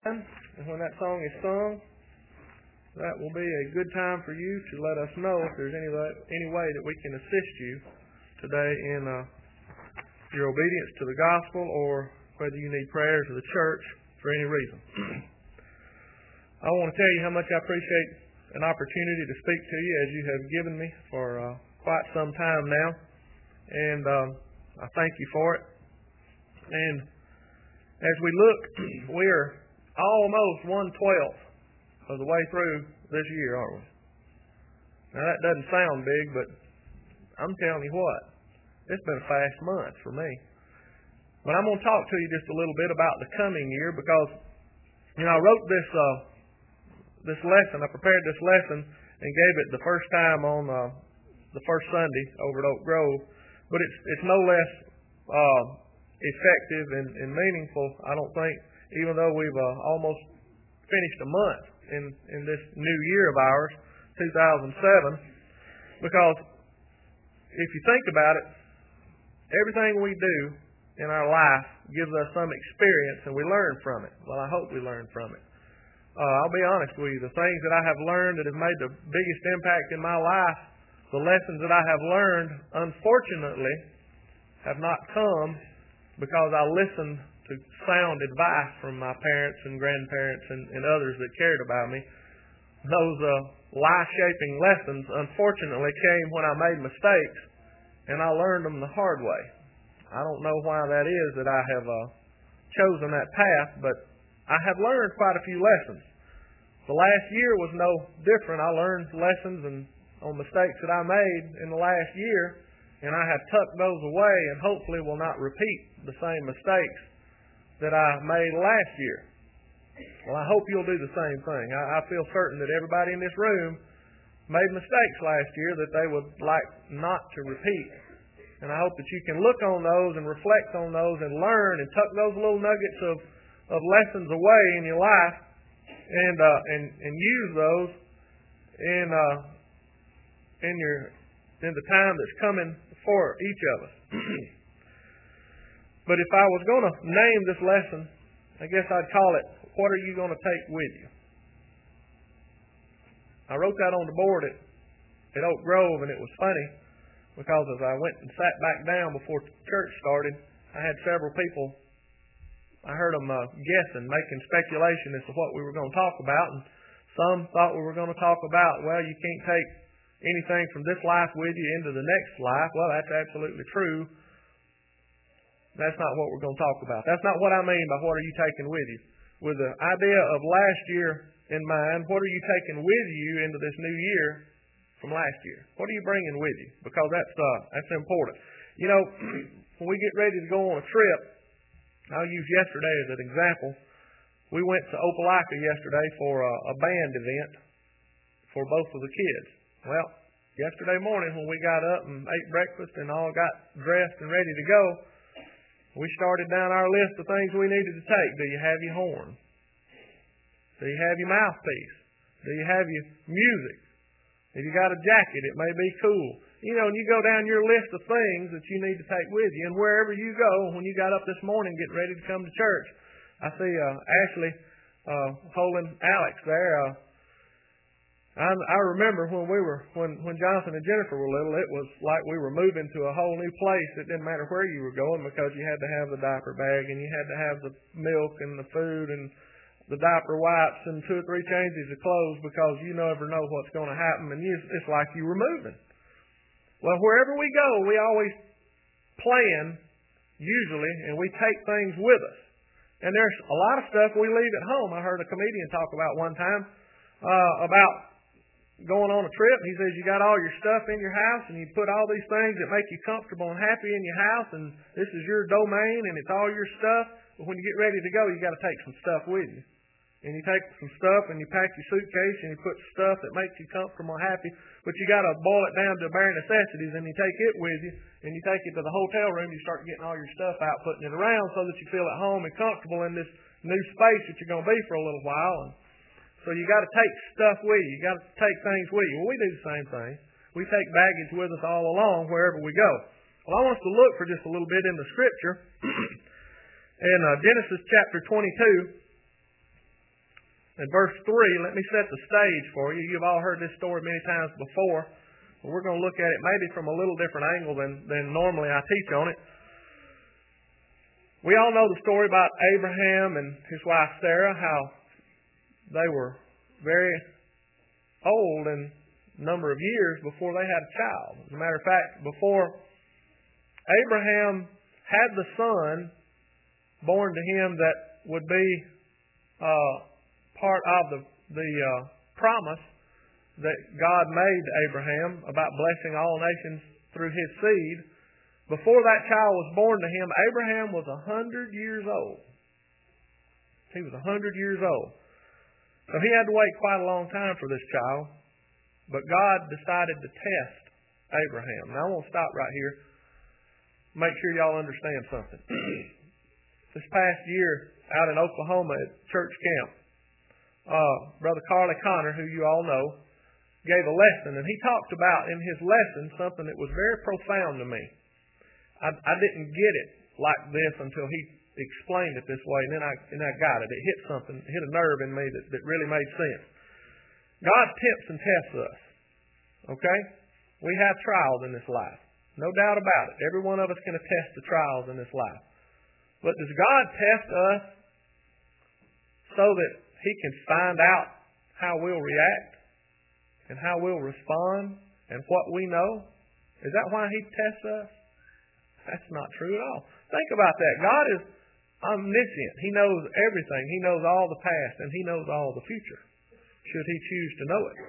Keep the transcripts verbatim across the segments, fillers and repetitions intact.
And when that song is sung, that will be a good time for you to let us know if there's any any way that we can assist you today in uh, your obedience to the gospel, or whether you need prayers of the church for any reason. I want to tell you how much I appreciate an opportunity to speak to you, as you have given me for uh, quite some time now, and um, I thank you for it. And as we look, we are almost one twelfth of the way through this year, aren't we? Now that doesn't sound big, but I'm telling you what, it's been a fast month for me. But I'm going to talk to you just a little bit about the coming year, because you know I wrote this uh, this lesson, I prepared this lesson and gave it the first time on uh, the first Sunday over at Oak Grove. But it's it's no less uh, effective and, and meaningful, I don't think, even though we've uh, almost finished a month in, in this new year of ours, two thousand seven, because if you think about it, everything we do in our life gives us some experience, and we learn from it. Well, I hope we learn from it. Uh, I'll be honest with you, the things that I have learned that have made the biggest impact in my life, the lessons that I have learned, unfortunately, have not come because I listened to sound advice from my parents and grandparents and, and others that cared about me. Those uh, life-shaping lessons, unfortunately, came when I made mistakes, and I learned them the hard way. I don't know why that is that I have uh, chosen that path, but I have learned quite a few lessons. The last year was no different. I learned lessons and on mistakes that I made in the last year, and I have tucked those away and hopefully will not repeat the same mistakes that I made last year. Well, I hope you'll do the same thing. I, I feel certain that everybody in this room made mistakes last year that they would like not to repeat. And I hope that you can look on those and reflect on those and learn and tuck those little nuggets of, of lessons away in your life and uh, and, and use those in uh, in your in the time that's coming for each of us. But if I was going to name this lesson, I guess I'd call it, "What are you going to take with you?" I wrote that on the board at, at Oak Grove, and it was funny because as I went and sat back down before church started, I had several people, I heard them uh, guessing, making speculation as to what we were going to talk about, and some thought we were going to talk about, well, you can't take anything from this life with you into the next life. Well, that's absolutely true. That's not what we're going to talk about. That's not what I mean by what are you taking with you. With the idea of last year in mind, what are you taking with you into this new year from last year? What are you bringing with you? Because that's uh, that's important. You know, when we get ready to go on a trip, I'll use yesterday as an example. We went to Opelika yesterday for a, a band event for both of the kids. Well, yesterday morning when we got up and ate breakfast and all got dressed and ready to go, we started down our list of things we needed to take. Do you have your horn? Do you have your mouthpiece? Do you have your music? If you got a jacket, it may be cool. You know, and you go down your list of things that you need to take with you. And wherever you go, when you got up this morning getting ready to come to church, I see uh, Ashley uh, holding Alex there. Uh, I, I remember when we were, when, when Jonathan and Jennifer were little, it was like we were moving to a whole new place. It didn't matter where you were going because you had to have the diaper bag and you had to have the milk and the food and the diaper wipes and two or three changes of clothes because you never know what's going to happen, and you, it's like you were moving. Well, wherever we go, we always plan, usually, and we take things with us. And there's a lot of stuff we leave at home. I heard a comedian talk about one time uh, about going on a trip. He says you got all your stuff in your house and you put all these things that make you comfortable and happy in your house, and this is your domain and it's all your stuff. But when you get ready to go, you got to take some stuff with you. And you take some stuff and you pack your suitcase and you put stuff that makes you comfortable and happy, but you got to boil it down to bare necessities, and you take it with you and you take it to the hotel room. You start getting all your stuff out, putting it around so that you feel at home and comfortable in this new space that you're going to be for a little while. And so you got to take stuff with you. You got to take things with you. Well, we do the same thing. We take baggage with us all along wherever we go. Well, I want us to look for just a little bit in the Scripture. In uh, Genesis chapter twenty-two, In verse three, let me set the stage for you. You've all heard this story many times before. But we're going to look at it maybe from a little different angle than, than normally I teach on it. We all know the story about Abraham and his wife Sarah, how they were very old in a number of years before they had a child. As a matter of fact, before Abraham had the son born to him that would be uh, part of the, the uh, promise that God made to Abraham about blessing all nations through his seed. Before that child was born to him, Abraham was a hundred years old. He was a hundred years old. So he had to wait quite a long time for this child. But God decided to test Abraham. Now I won't stop right here. Make sure y'all understand something. This past year out in Oklahoma at church camp, uh, Brother Carly Connor, who you all know, gave a lesson, and he talked about in his lesson something that was very profound to me. I, I didn't get it like this until he explained it this way, and then I and I got it. It hit something, it hit a nerve in me that, that really made sense. God tempts and tests us. Okay? We have trials in this life. No doubt about it. Every one of us can attest to trials in this life. But does God test us so that He can find out how we'll react and how we'll respond and what we know? Is that why He tests us? That's not true at all. Think about that. God is omniscient. He knows everything. He knows all the past and He knows all the future, should He choose to know it.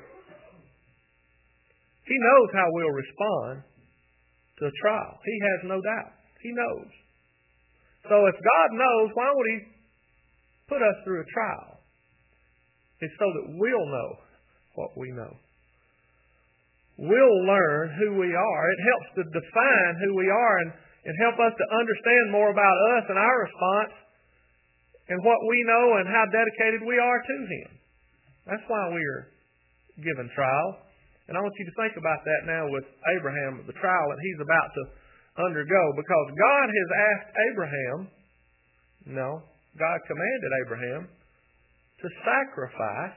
He knows how we'll respond to a trial. He has no doubt. He knows. So if God knows, why would He put us through a trial? It's so that we'll know what we know. We'll learn who we are. It helps to define who we are and, and help us to understand more about us and our response and what we know and how dedicated we are to Him. That's why we are given trials. And I want you to think about that now with Abraham, the trial that he's about to undergo. Because God has asked Abraham, no, God commanded Abraham to sacrifice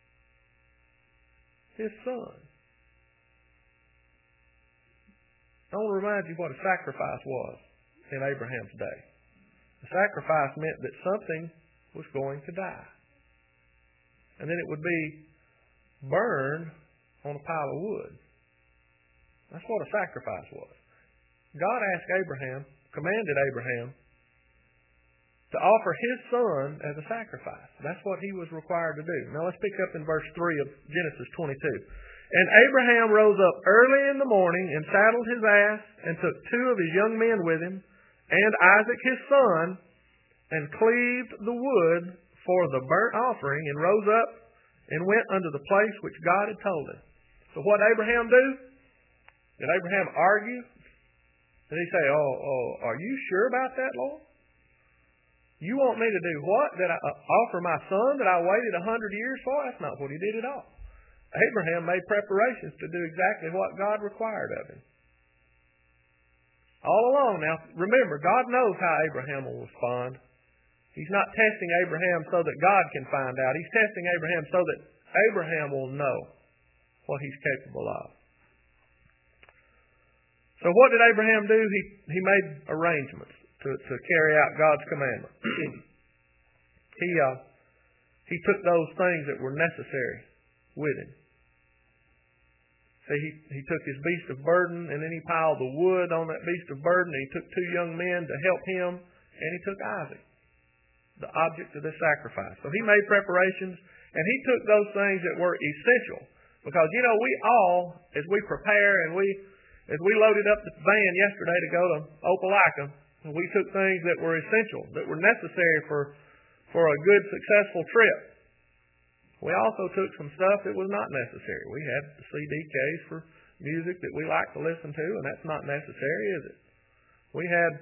his son. I want to remind you what a sacrifice was in Abraham's day. A sacrifice meant that something was going to die. And then it would be burned on a pile of wood. That's what a sacrifice was. God asked Abraham, commanded Abraham, to offer his son as a sacrifice. That's what he was required to do. Now let's pick up in verse three of Genesis twenty-two. And Abraham rose up early in the morning and saddled his ass and took two of his young men with him and Isaac his son and cleaved the wood for the burnt offering and rose up and went unto the place which God had told him. So what did Abraham do? Did Abraham argue? Did he say, oh, oh, are you sure about that, Lord? You want me to do what? That I uh, offer my son that I waited a hundred years for? That's not what he did at all. Abraham made preparations to do exactly what God required of him. All along. Now, remember, God knows how Abraham will respond. He's not testing Abraham so that God can find out. He's testing Abraham so that Abraham will know what he's capable of. So what did Abraham do? He, he made arrangements to, to carry out God's commandment. he, uh, he took those things that were necessary with him. See, he, he took his beast of burden, and then he piled the wood on that beast of burden, and he took two young men to help him, and he took Isaac, the object of the sacrifice. So he made preparations, and he took those things that were essential. Because, you know, we all, as we prepare and we, as we loaded up the van yesterday to go to Opelika, we took things that were essential, that were necessary for, for a good, successful trip. We also took some stuff that was not necessary. We had the C D case for music that we like to listen to, and that's not necessary, is it? We had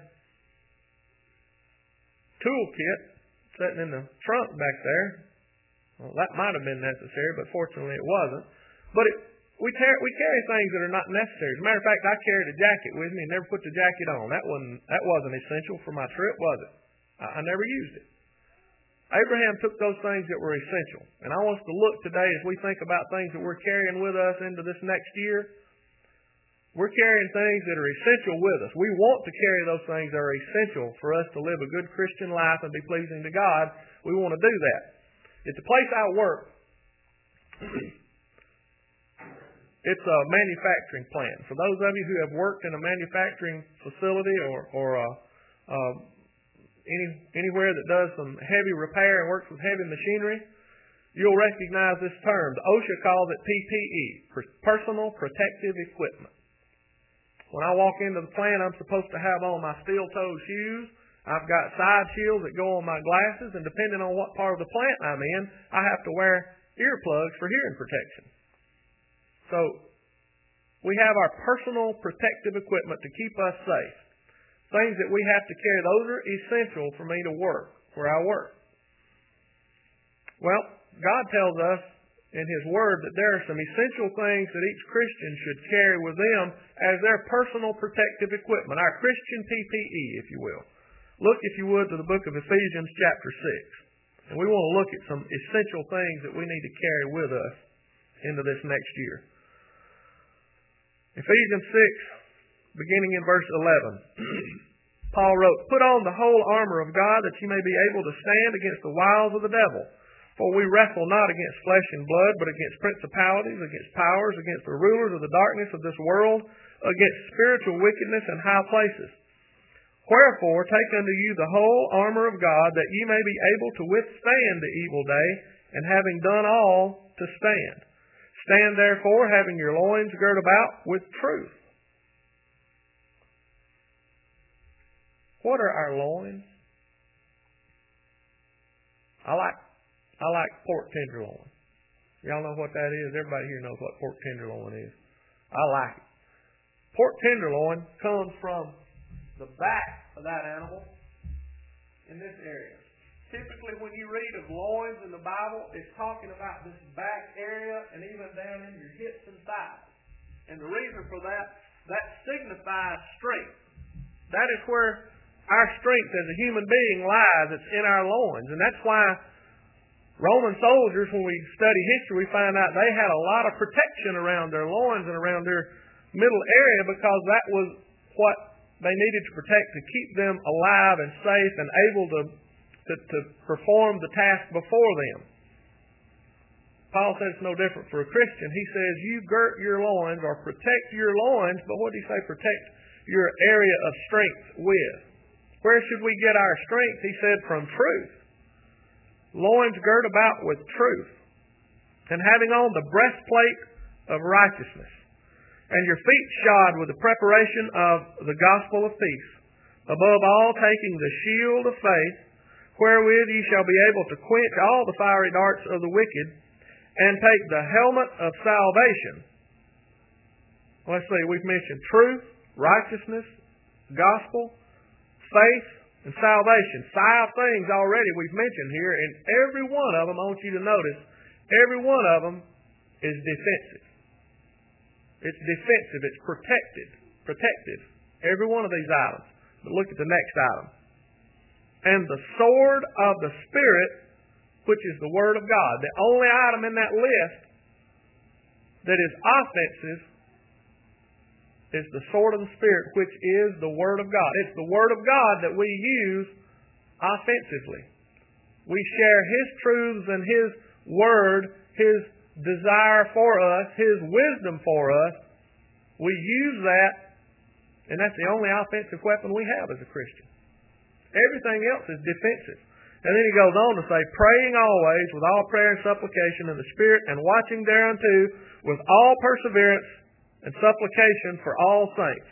toolkit sitting in the trunk back there. Well, that might have been necessary, but fortunately it wasn't. But it, we, car- we carry things that are not necessary. As a matter of fact, I carried a jacket with me and never put the jacket on. That wasn't, that wasn't essential for my trip, was it? I, I never used it. Abraham took those things that were essential. And I want us to look today as we think about things that we're carrying with us into this next year. We're carrying things that are essential with us. We want to carry those things that are essential for us to live a good Christian life and be pleasing to God. We want to do that. At the place I work, it's a manufacturing plant. For those of you who have worked in a manufacturing facility or, or a, uh, any, anywhere that does some heavy repair and works with heavy machinery, you'll recognize this term. The OSHA calls it P P E, Personal Protective Equipment. When I walk into the plant, I'm supposed to have on my steel-toed shoes. I've got side shields that go on my glasses, and depending on what part of the plant I'm in, I have to wear earplugs for hearing protection. So, we have our personal protective equipment to keep us safe. Things that we have to carry, those are essential for me to work, where I work. Well, God tells us in His Word that there are some essential things that each Christian should carry with them as their personal protective equipment, our Christian P P E, if you will. Look, if you would, to the book of Ephesians chapter six. And we want to look at some essential things that we need to carry with us into this next year. Ephesians six, beginning in verse eleven. Paul wrote, "Put on the whole armor of God that you may be able to stand against the wiles of the devil. For we wrestle not against flesh and blood, but against principalities, against powers, against the rulers of the darkness of this world, against spiritual wickedness in high places. Wherefore, take unto you the whole armor of God, that ye may be able to withstand the evil day, and having done all, to stand. Stand therefore, having your loins girt about with truth." What are our loins? I like I like pork tenderloin. Y'all know what that is? Everybody here knows what pork tenderloin is. I like it. Pork tenderloin comes from the back of that animal in this area. Typically when you read of loins in the Bible, it's talking about this back area and even down in your hips and thighs. And the reason for that, that signifies strength. That is where our strength as a human being lies. It's in our loins. And that's why Roman soldiers, when we study history, we find out they had a lot of protection around their loins and around their middle area, because that was what they needed to protect to keep them alive and safe and able to, to, to perform the task before them. Paul says it's no different for a Christian. He says you girt your loins or protect your loins, but what did he say? Protect your area of strength with. Where should we get our strength? He said from truth. Loins girt about with truth, and having on the breastplate of righteousness, and your feet shod with the preparation of the gospel of peace. Above all, taking the shield of faith, wherewith ye shall be able to quench all the fiery darts of the wicked, and take the helmet of salvation. Let's see, we've mentioned truth, righteousness, gospel, faith, and salvation. Five things already we've mentioned here, and every one of them, I want you to notice, every one of them is defensive. It's defensive. It's protected. Protective. Every one of these items. But look at the next item. And the sword of the Spirit, which is the Word of God. The only item in that list that is offensive is the sword of the Spirit, which is the Word of God. It's the Word of God that we use offensively. We share His truths and His Word, His desire for us, His wisdom for us. We use that, and that's the only offensive weapon we have as a Christian. Everything else is defensive. And then he goes on to say, praying always with all prayer and supplication in the Spirit, and watching thereunto with all perseverance and supplication for all saints.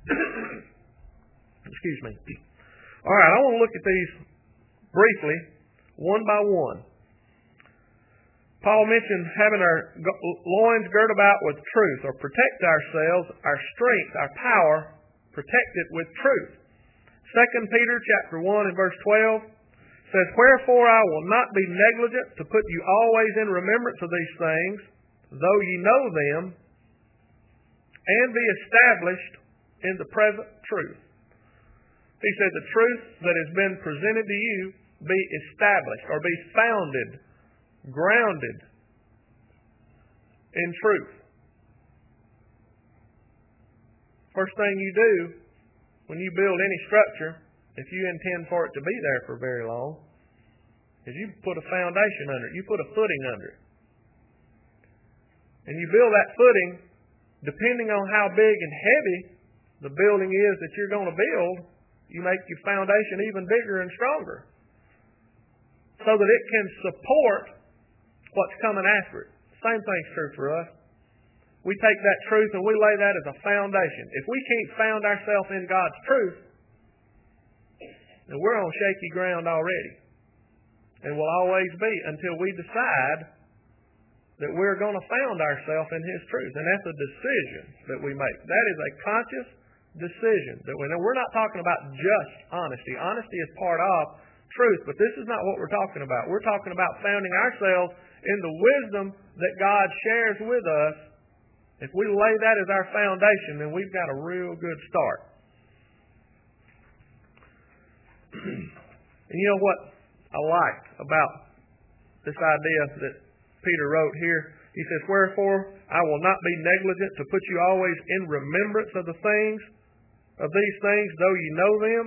Excuse me. All right, I want to look at these briefly, one by one. Paul mentioned having our loins girt about with truth, or protect ourselves, our strength, our power, protect it with truth. Second Peter chapter one and verse twelve says, "Wherefore I will not be negligent to put you always in remembrance of these things, though ye know them, and be established in the present truth." He said the truth that has been presented to you be established or be founded, grounded in truth. First thing you do when you build any structure, if you intend for it to be there for very long, is you put a foundation under it. You put a footing under it. And you build that footing, depending on how big and heavy the building is that you're going to build, you make your foundation even bigger and stronger so that it can support what's coming after it. Same thing's true for us. We take that truth and we lay that as a foundation. If we can't found ourselves in God's truth, then we're on shaky ground already. And will always be until we decide that we're going to found ourselves in His truth. And that's a decision that we make. That is a conscious decision. That we know. We're not talking about just honesty. Honesty is part of truth, but this is not what we're talking about. We're talking about founding ourselves in the wisdom that God shares with us. If we lay that as our foundation, then we've got a real good start. And you know what I like about this idea that Peter wrote here? He says, "Wherefore I will not be negligent to put you always in remembrance of the things, of these things, though you know them."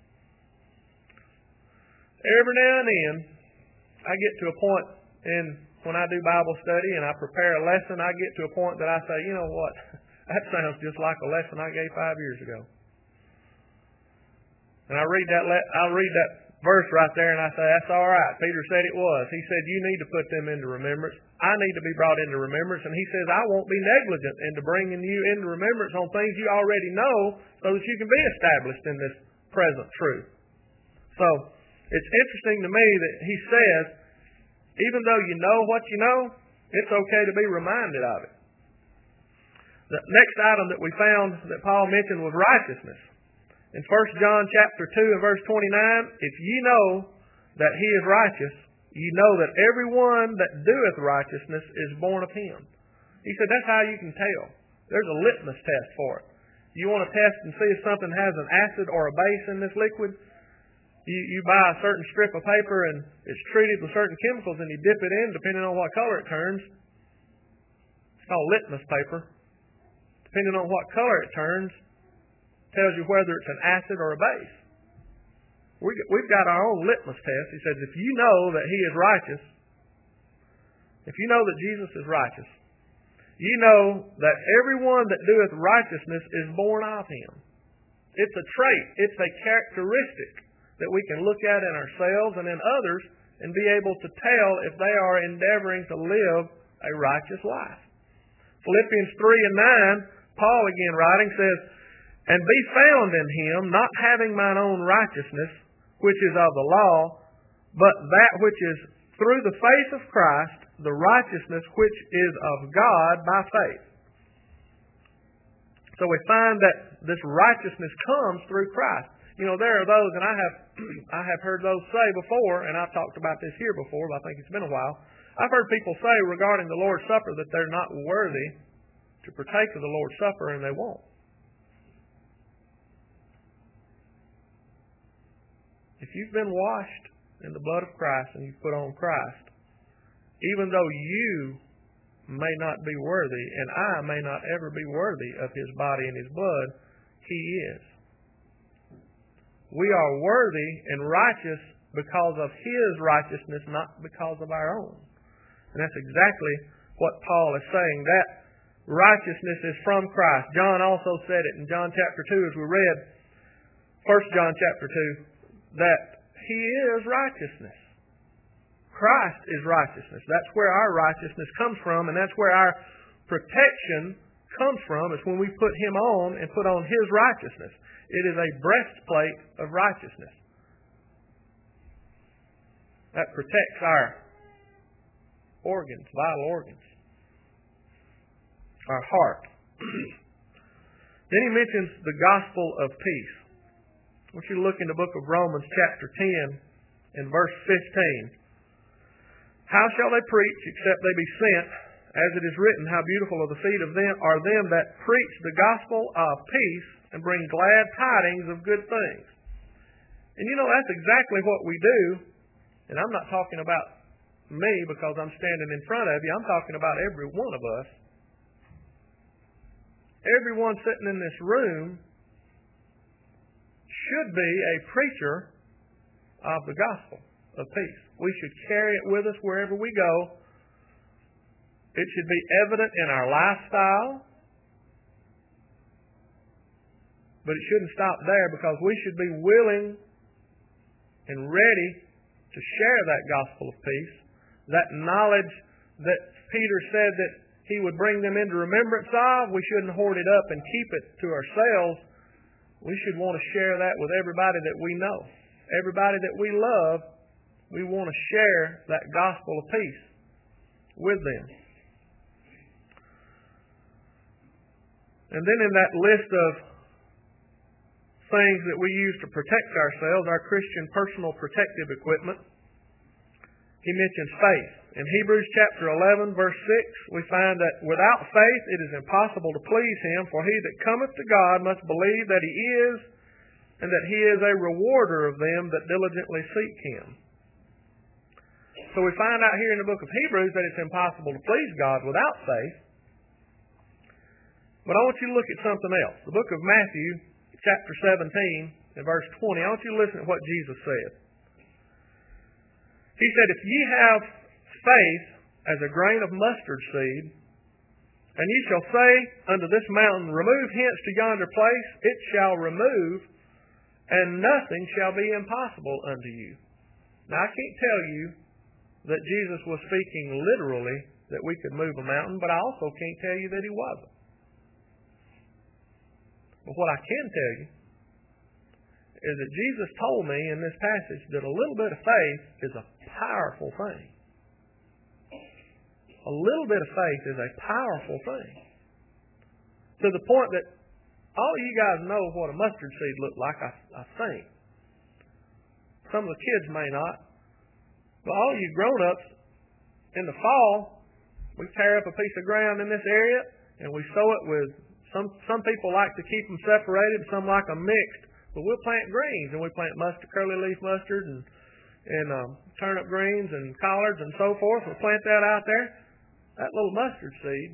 Every now and then, I get to a point in when I do Bible study and I prepare a lesson, I get to a point that I say, you know what, that sounds just like a lesson I gave five years ago. And I read that le- I read that verse right there and I say, that's all right. Peter said it was. He said, you need to put them into remembrance. I need to be brought into remembrance. And he says, I won't be negligent into bringing you into remembrance on things you already know so that you can be established in this present truth. So, it's interesting to me that he says, even though you know what you know, it's okay to be reminded of it. The next item that we found that Paul mentioned was righteousness. In First John chapter two and verse twenty-nine, if ye know that he is righteous, ye know that everyone that doeth righteousness is born of him. He said that's how you can tell. There's a litmus test for it. You want to test and see if something has an acid or a base in this liquid? You, you buy a certain strip of paper and it's treated with certain chemicals and you dip it in depending on what color it turns. It's called litmus paper. Depending on what color it turns, tells you whether it's an acid or a base. We, we've got our own litmus test. He says, if you know that he is righteous, if you know that Jesus is righteous, you know that everyone that doeth righteousness is born of him. It's a trait. It's a characteristic that we can look at in ourselves and in others and be able to tell if they are endeavoring to live a righteous life. Philippians three and nine, Paul again writing says, and be found in him, not having mine own righteousness, which is of the law, but that which is through the faith of Christ, the righteousness which is of God by faith. So we find that this righteousness comes through Christ. You know, there are those, and I have I have heard those say before, and I've talked about this here before, but I think it's been a while. I've heard people say regarding the Lord's Supper that they're not worthy to partake of the Lord's Supper, and they won't. If you've been washed in the blood of Christ and you've put on Christ, even though you may not be worthy, and I may not ever be worthy of his body and his blood, he is. We are worthy and righteous because of his righteousness, not because of our own. And that's exactly what Paul is saying. That righteousness is from Christ. John also said it in John chapter two, as we read, First John chapter two, that he is righteousness. Christ is righteousness. That's where our righteousness comes from, and that's where our protection comes from, is when we put him on and put on his righteousness. It is a breastplate of righteousness that protects our organs, vital organs, our heart. Then he mentions the gospel of peace. I want you to look in the book of Romans chapter ten and verse fifteen. How shall they preach except they be sent? As it is written, how beautiful are the feet of them are them that preach the gospel of peace and bring glad tidings of good things. And you know, that's exactly what we do And I'm not talking about me because I'm standing in front of you. I'm talking about every one of us. Everyone sitting in this room should be a preacher of the gospel of peace. We should carry it with us wherever we go. It should be evident in our lifestyle. But it shouldn't stop there, because we should be willing and ready to share that gospel of peace, that knowledge that Peter said that he would bring them into remembrance of. We shouldn't hoard it up and keep it to ourselves. We should want to share that with everybody that we know. Everybody that we love, we want to share that gospel of peace with them. And then in that list of things that we use to protect ourselves, our Christian personal protective equipment, he mentions faith. In Hebrews chapter eleven, verse six, we find that without faith it is impossible to please Him, for he that cometh to God must believe that He is, and that He is a rewarder of them that diligently seek Him. So we find out here in the book of Hebrews that it's impossible to please God without faith. But I want you to look at something else. The book of Matthew, chapter seventeen, and verse twenty, I want you to listen to what Jesus said. He said, if ye have faith as a grain of mustard seed, and ye shall say unto this mountain, remove hence to yonder place, it shall remove, and nothing shall be impossible unto you. Now, I can't tell you that Jesus was speaking literally that we could move a mountain, but I also can't tell you that He wasn't. But what I can tell you is that Jesus told me in this passage that a little bit of faith is a powerful thing. A little bit of faith is a powerful thing. To the point that all you guys know what a mustard seed looks like, I, I think. Some of the kids may not. But all you grown-ups, in the fall, we tear up a piece of ground in this area and we sow it with, some some people like to keep them separated, some like them mixed. But we'll plant greens, and we plant mustard, curly leaf mustard, and and um, turnip greens and collards and so forth. We'll plant that out there. That little mustard seed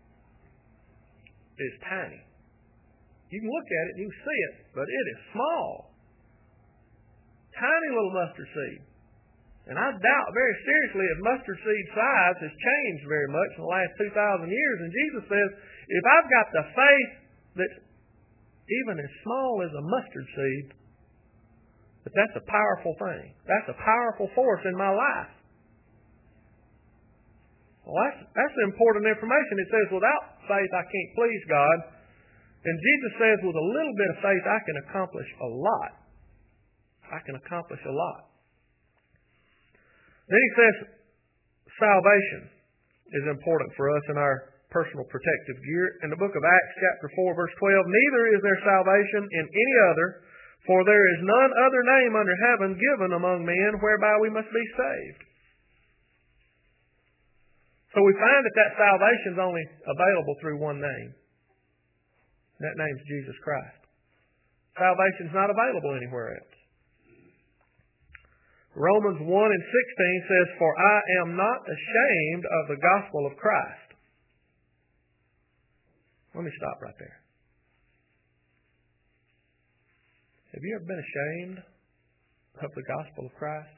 is tiny. You can look at it, you can see it, but it is small. Tiny little mustard seed. And I doubt very seriously if mustard seed size has changed very much in the last two thousand years. And Jesus says, if I've got the faith that's even as small as a mustard seed, that that's a powerful thing. That's a powerful force in my life. Well, that's, that's important information. It says, without faith I can't please God. And Jesus says, with a little bit of faith I can accomplish a lot. I can accomplish a lot. Then he says, salvation is important for us in our personal protective gear. In the book of Acts, chapter four, verse twelve, neither is there salvation in any other, for there is none other name under heaven given among men whereby we must be saved. So we find that that salvation is only available through one name. That name's Jesus Christ. Salvation is not available anywhere else. Romans one and sixteen says, for I am not ashamed of the gospel of Christ. Let me stop right there. Have you ever been ashamed of the gospel of Christ?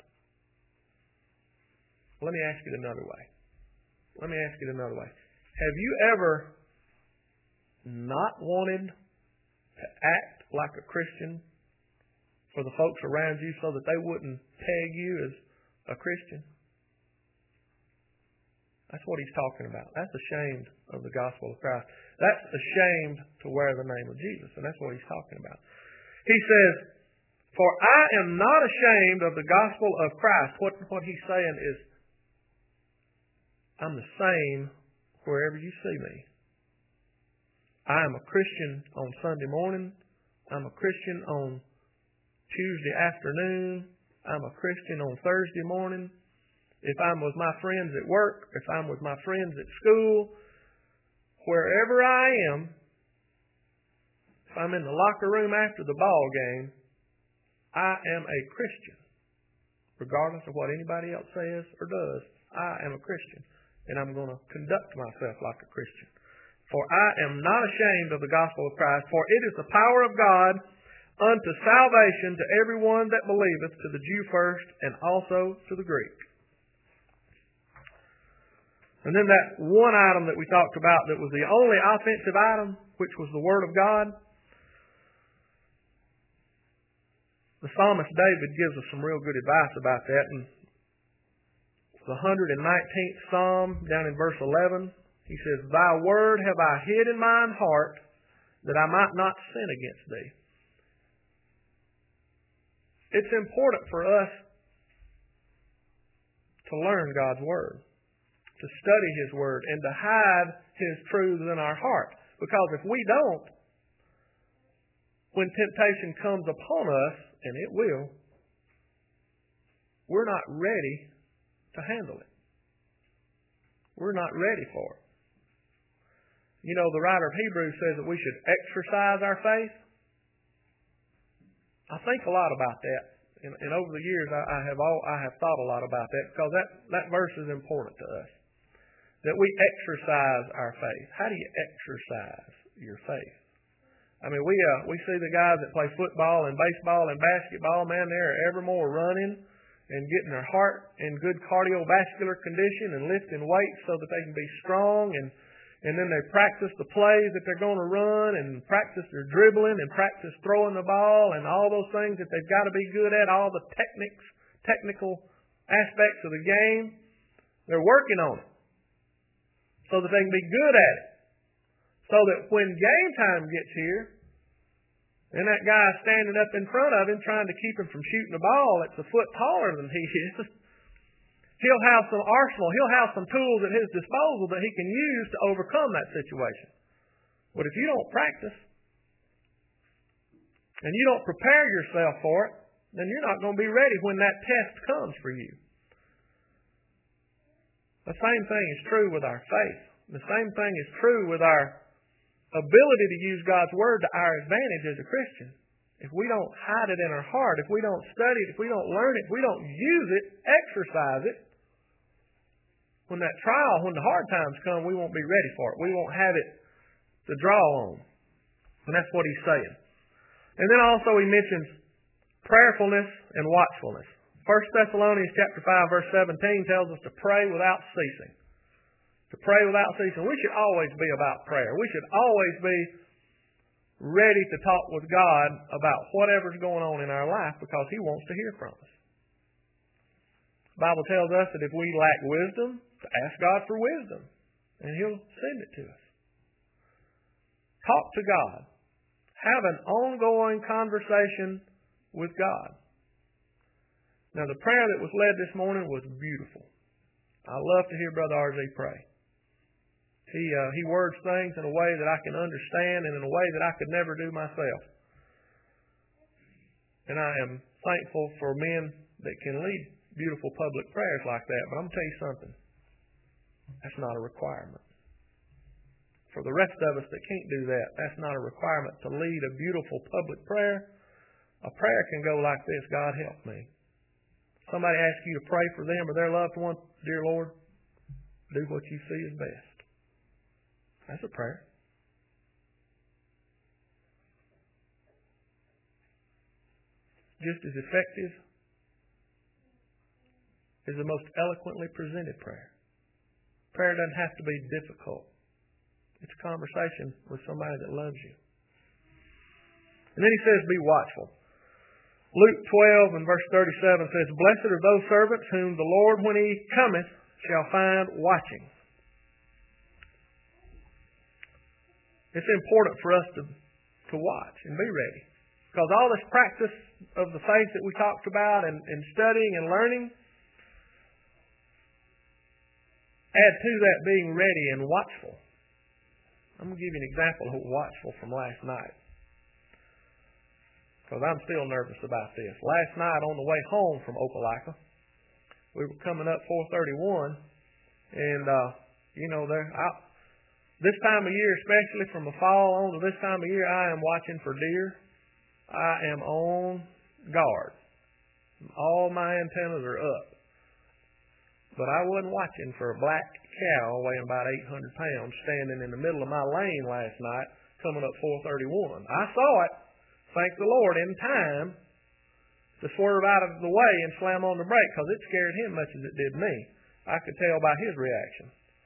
Let me ask it another way. Let me ask it another way. Have you ever not wanted to act like a Christian for the folks around you so that they wouldn't peg you as a Christian? That's what he's talking about. That's ashamed of the gospel of Christ. That's ashamed to wear the name of Jesus. And that's what he's talking about. He says, for I am not ashamed of the gospel of Christ. What, what he's saying is, I'm the same wherever you see me. I am a Christian on Sunday morning. I'm a Christian on Tuesday afternoon. I'm a Christian on Thursday morning. If I'm with my friends at work, if I'm with my friends at school, wherever I am, if I'm in the locker room after the ball game, I am a Christian, regardless of what anybody else says or does. I am a Christian, and I'm going to conduct myself like a Christian. For I am not ashamed of the gospel of Christ, for it is the power of God unto salvation to everyone that believeth, to the Jew first, and also to the Greek. And then that one item that we talked about that was the only offensive item, which was the Word of God. The psalmist David gives us some real good advice about that. In the one hundred nineteenth Psalm, down in verse eleven, he says, Thy word have I hid in mine heart, that I might not sin against thee. It's important for us to learn God's Word, to study His Word, and to hide His truths in our heart. Because if we don't, when temptation comes upon us, and it will, we're not ready to handle it. We're not ready for it. You know, the writer of Hebrews says that we should exercise our faith. I think a lot about that. And, and over the years, I, I have all, I have thought a lot about that, because that, that verse is important to us. That we exercise our faith. How do you exercise your faith? I mean, we uh, we see the guys that play football and baseball and basketball, man, they're ever more running and getting their heart in good cardiovascular condition and lifting weights so that they can be strong. And, and then they practice the plays that they're going to run, and practice their dribbling, and practice throwing the ball, and all those things that they've got to be good at, all the techniques, technical aspects of the game. They're working on it so that they can be good at it. So that when game time gets here, and that guy standing up in front of him trying to keep him from shooting the ball that's a foot taller than he is, he'll have some arsenal, he'll have some tools at his disposal that he can use to overcome that situation. But if you don't practice, and you don't prepare yourself for it, then you're not going to be ready when that test comes for you. The same thing is true with our faith. The same thing is true with our ability to use God's Word to our advantage as a Christian. If we don't hide it in our heart, if we don't study it, if we don't learn it, if we don't use it, exercise it, when that trial, when the hard times come, we won't be ready for it. We won't have it to draw on. And that's what he's saying. And then also he mentions prayerfulness and watchfulness. First Thessalonians chapter five, verse seventeen tells us to pray without ceasing. To pray without ceasing. We should always be about prayer. We should always be ready to talk with God about whatever's going on in our life, because He wants to hear from us. The Bible tells us that if we lack wisdom, to ask God for wisdom, and He'll send it to us. Talk to God. Have an ongoing conversation with God. Now, the prayer that was led this morning was beautiful. I love to hear Brother R Z pray. He uh, he words things in a way that I can understand, and in a way that I could never do myself. And I am thankful for men that can lead beautiful public prayers like that. But I'm going to tell you something. That's not a requirement. For the rest of us that can't do that, that's not a requirement to lead a beautiful public prayer. A prayer can go like this: God, help me. Somebody asks you to pray for them or their loved one. Dear Lord, do what you see is best. That's a prayer. Just as effective as the most eloquently presented prayer. Prayer doesn't have to be difficult. It's a conversation with somebody that loves you. And then he says, be watchful. Luke twelve and verse thirty-seven says, Blessed are those servants whom the Lord, when He cometh, shall find watching. It's important for us to, to watch and be ready. Because all this practice of the faith that we talked about and, and studying and learning, add to that being ready and watchful. I'm going to give you an example of watchful from last night. Because I'm still nervous about this. Last night on the way home from Opelika, we were coming up four thirty-one, and, uh, you know, there, I, this time of year, especially from the fall on to this time of year, I am watching for deer. I am on guard. All my antennas are up. But I wasn't watching for a black cow weighing about eight hundred pounds standing in the middle of my lane last night coming up four thirty-one. I saw it, thank the Lord, in time to swerve out of the way and slam on the brake because it scared him much as it did me. I could tell by his reaction.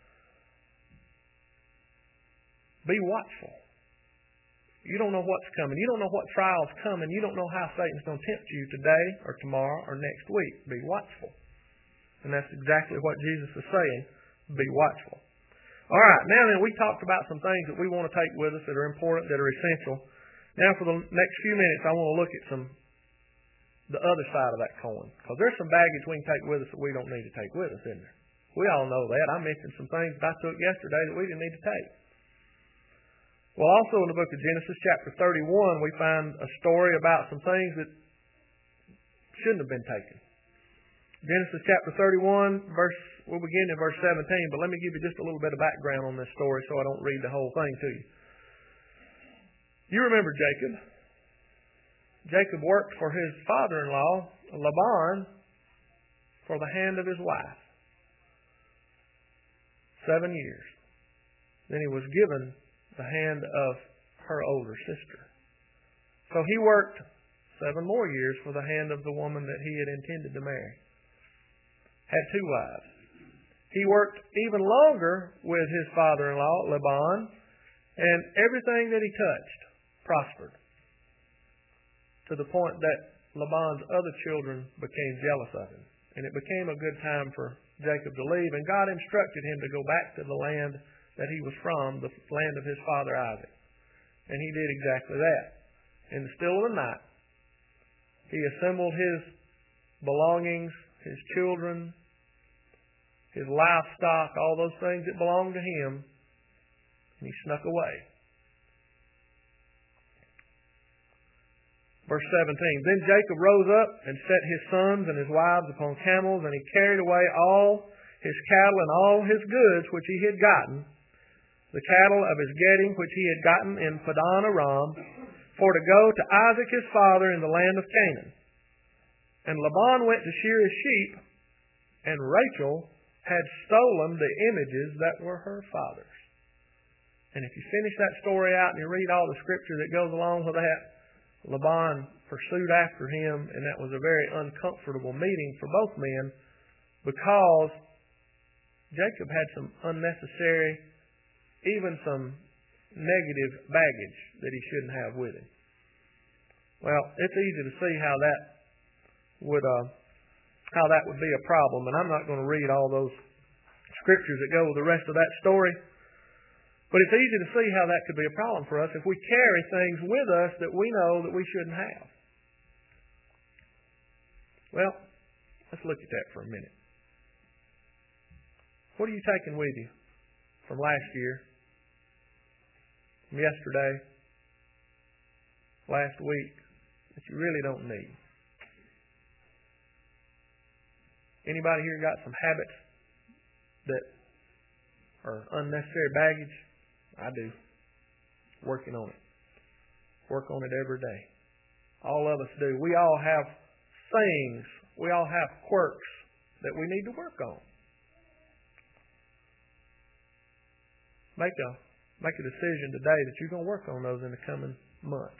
Be watchful. You don't know what's coming. You don't know what trial's coming. You don't know how Satan's going to tempt you today or tomorrow or next week. Be watchful. And that's exactly what Jesus is saying. Be watchful. All right, now then, we talked about some things that we want to take with us that are important, that are essential. Now for the next few minutes, I want to look at some the other side of that coin. Because there's some baggage we can take with us that we don't need to take with us, isn't there? We all know that. I mentioned some things that I took yesterday that we didn't need to take. Well, also in the book of Genesis, chapter thirty-one, we find a story about some things that shouldn't have been taken. Genesis chapter thirty-one, verse, we'll begin in verse seventeen, but let me give you just a little bit of background on this story so I don't read the whole thing to you. You remember Jacob. Jacob worked for his father-in-law, Laban, for the hand of his wife. Seven years. Then he was given the hand of her older sister. So he worked seven more years for the hand of the woman that he had intended to marry. Had two wives. He worked even longer with his father-in-law, Laban, and everything that he touched prospered. To the point that Laban's other children became jealous of him. And it became a good time for Jacob to leave, and God instructed him to go back to the land that he was from, the land of his father Isaac. And he did exactly that. In the still of the night, he assembled his belongings, his children, his livestock, all those things that belonged to him, and he snuck away. Verse seventeen, Then Jacob rose up and set his sons and his wives upon camels, and he carried away all his cattle and all his goods which he had gotten, the cattle of his getting which he had gotten in Padan Aram, for to go to Isaac his father in the land of Canaan. And Laban went to shear his sheep, and Rachel had stolen the images that were her father's. And if you finish that story out and you read all the scripture that goes along with that, Laban pursued after him, and that was a very uncomfortable meeting for both men because Jacob had some unnecessary, even some negative baggage that he shouldn't have with him. Well, it's easy to see how that would uh, how that would be a problem, and I'm not going to read all those scriptures that go with the rest of that story. But it's easy to see how that could be a problem for us if we carry things with us that we know that we shouldn't have. Well, let's look at that for a minute. What are you taking with you from last year, from yesterday, last week, that you really don't need? Anybody here got some habits that are unnecessary baggage? I do. Working on it. Work on it every day. All of us do. We all have things. We all have quirks that we need to work on. Make a make a decision today that you're going to work on those in the coming months.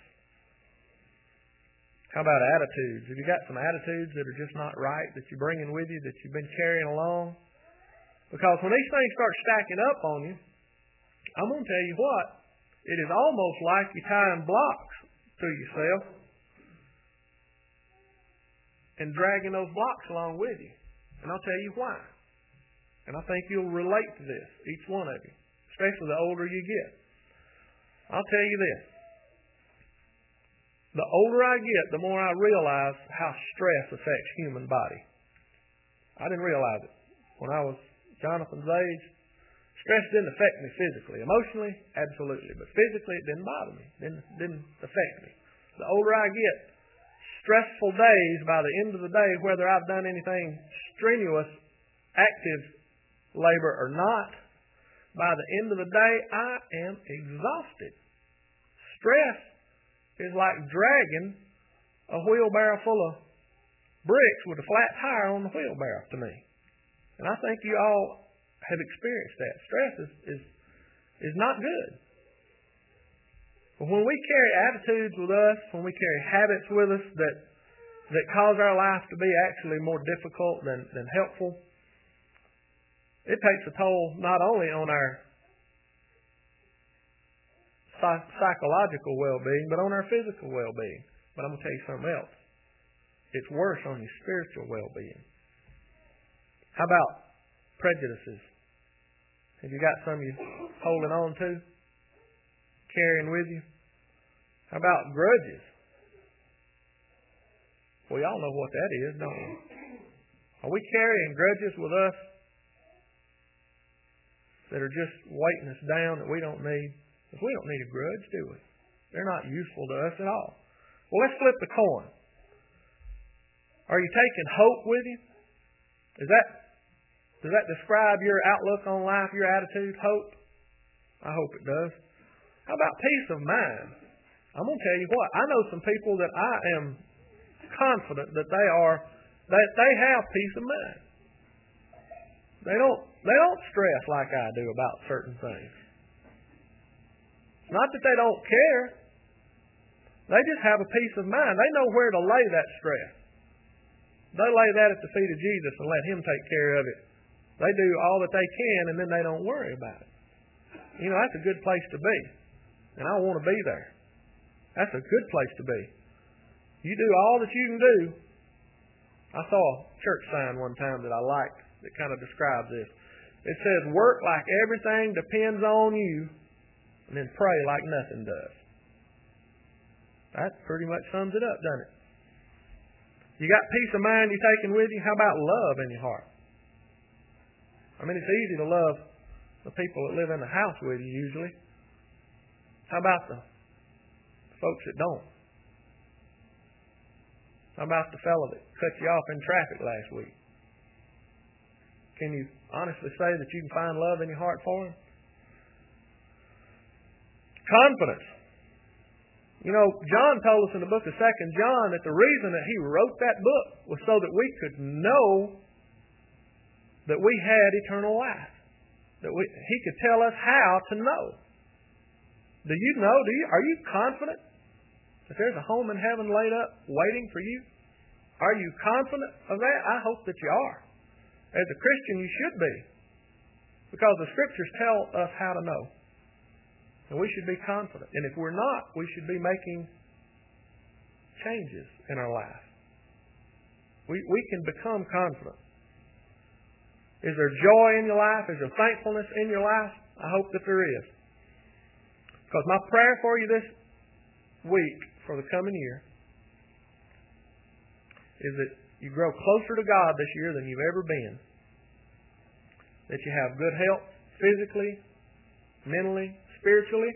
How about attitudes? Have you got some attitudes that are just not right that you're bringing with you, that you've been carrying along? Because when these things start stacking up on you, I'm going to tell you what, it is almost like you're tying blocks to yourself and dragging those blocks along with you. And I'll tell you why. And I think you'll relate to this, each one of you, especially the older you get. I'll tell you this. The older I get, the more I realize how stress affects human body. I didn't realize it. When I was Jonathan's age, stress didn't affect me physically. Emotionally, absolutely. But physically, it didn't bother me. It didn't, didn't affect me. The older I get, stressful days, by the end of the day, whether I've done anything strenuous, active labor or not, by the end of the day, I am exhausted. Stress is like dragging a wheelbarrow full of bricks with a flat tire on the wheelbarrow to me. And I think you all have experienced that. Stress is, is, is not good. But when we carry attitudes with us, when we carry habits with us that, that cause our life to be actually more difficult than, than helpful, it takes a toll not only on our psych- psychological well-being, but on our physical well-being. But I'm going to tell you something else. It's worse on your spiritual well-being. How about prejudices? Have you got some you holding on to? Carrying with you? How about grudges? We all know what that is, don't we? Are we carrying grudges with us that are just weighting us down that we don't need? Because we don't need a grudge, do we? They're not useful to us at all. Well, let's flip the coin. Are you taking hope with you? Is that, does that describe your outlook on life, your attitude, hope? I hope it does. How about peace of mind? I'm going to tell you what. I know some people that I am confident that they are, that they have peace of mind. They don't, they don't stress like I do about certain things. Not that they don't care. They just have a peace of mind. They know where to lay that stress. They lay that at the feet of Jesus and let Him take care of it. They do all that they can and then they don't worry about it. You know, that's a good place to be. And I want to be there. That's a good place to be. You do all that you can do. I saw a church sign one time that I liked that kind of describes this. It says, work like everything depends on you, and then pray like nothing does. That pretty much sums it up, doesn't it? You got peace of mind you're taking with you? How about love in your heart? I mean, it's easy to love the people that live in the house with you usually. How about the folks that don't? How about the fellow that cut you off in traffic last week? Can you honestly say that you can find love in your heart for him? Confidence. You know, John told us in the book of Second John that the reason that he wrote that book was so that we could know that we had eternal life. That we, he could tell us how to know. Do you know? Do you, are you confident that there's a home in heaven laid up waiting for you? Are you confident of that? I hope that you are. As a Christian, you should be. Because the Scriptures tell us how to know. And we should be confident. And if we're not, we should be making changes in our life. We, we can become confident. Is there joy in your life? Is there thankfulness in your life? I hope that there is. Because my prayer for you this week, for the coming year, is that you grow closer to God this year than you've ever been. That you have good health physically, mentally, spiritually.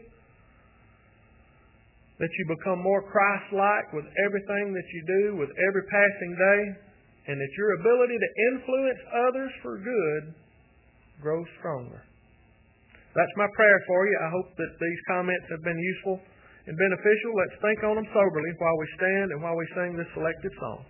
That you become more Christ-like with everything that you do, with every passing day. And that your ability to influence others for good grows stronger. That's my prayer for you. I hope that these comments have been useful and beneficial. Let's think on them soberly while we stand and while we sing this selected song.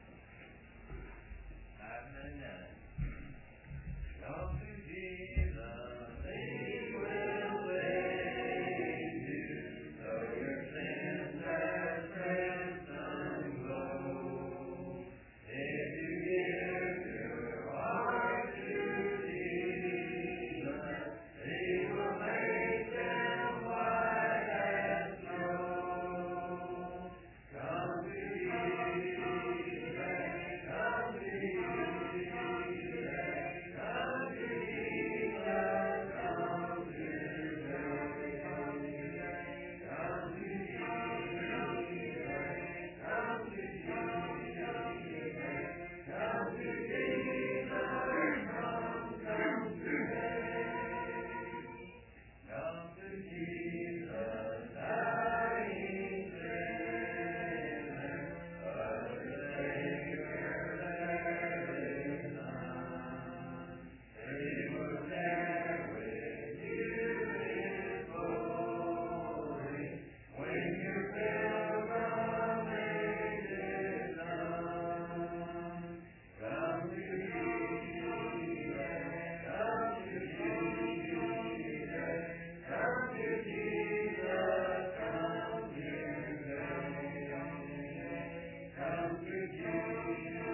you.